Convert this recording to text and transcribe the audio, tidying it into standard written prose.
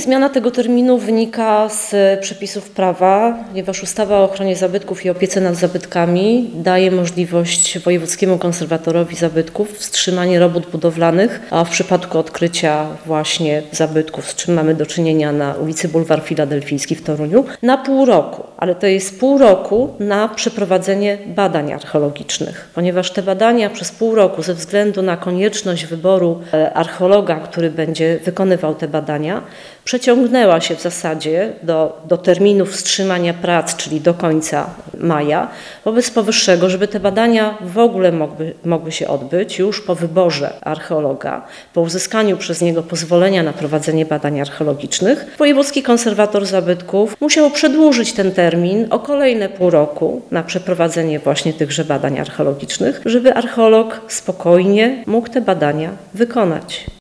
zmiana tego terminu wynika z przepisów prawa, ponieważ ustawa o ochronie zabytków i opiece nad zabytkami daje możliwość wojewódzkiemu konserwatorowi zabytków wstrzymania robót budowlanych, a w przypadku odkrycia właśnie zabytków, z czym mamy do czynienia na ulicy Bulwar Filadelfijski w Toruniu, na pół roku. Ale to jest pół roku na przeprowadzenie badań archeologicznych, ponieważ te badania przez pół roku ze względu na konieczność wyboru archeologa, który będzie wykonywał te badania, przeciągnęła się w zasadzie do terminu wstrzymania prac, czyli do końca maja. Wobec powyższego, żeby te badania w ogóle mogły się odbyć już po wyborze archeologa, po uzyskaniu przez niego pozwolenia na prowadzenie badań archeologicznych, wojewódzki konserwator zabytków musiał przedłużyć ten termin o kolejne pół roku na przeprowadzenie właśnie tychże badań archeologicznych, żeby archeolog spokojnie mógł te badania wykonać.